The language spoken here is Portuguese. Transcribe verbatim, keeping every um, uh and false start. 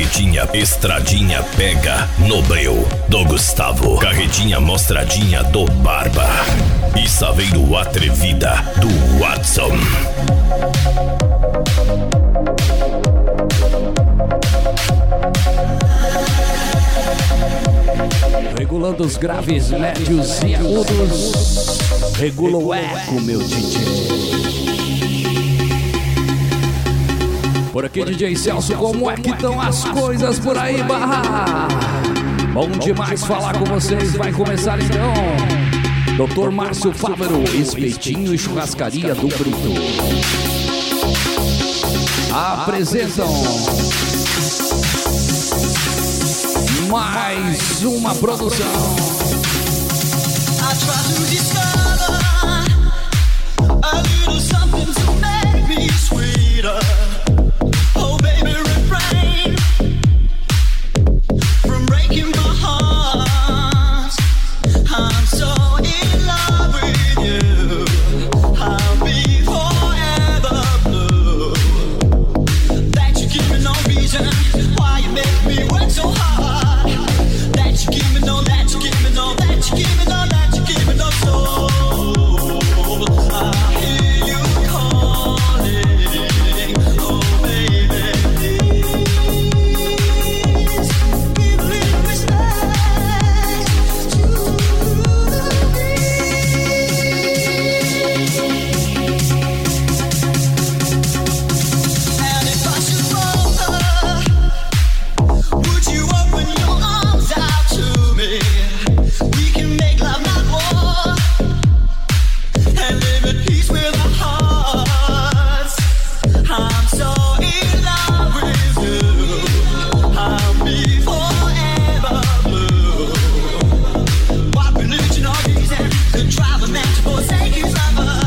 Carretinha, estradinha, pega no breu do Gustavo. Carretinha, mostradinha do Barba. E saveiro atrevida do Watson. Regulando os graves, médios e agudos. Regula o eco, meu D J. Por aqui, D J Celso, como é que estão as coisas por aí, Barra? Bom demais falar com vocês. Vai começar então. doutor Márcio Fávero, Espetinho e Churrascaria do Brito apresentam mais uma produção. Drive a man to forsake his lover.